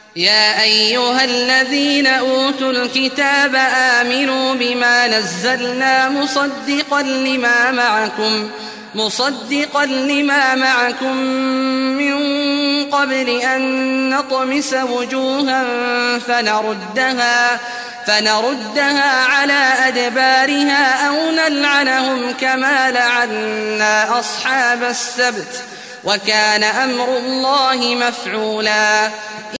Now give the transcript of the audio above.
يا أيها الذين أوتوا الكتاب آمنوا بما نزلنا مصدقا لما معكم من قبل أن نطمس وجوها فنردها على أدبارها أو نلعنهم كما لعنا أصحاب السبت وكان أمر الله مفعولا.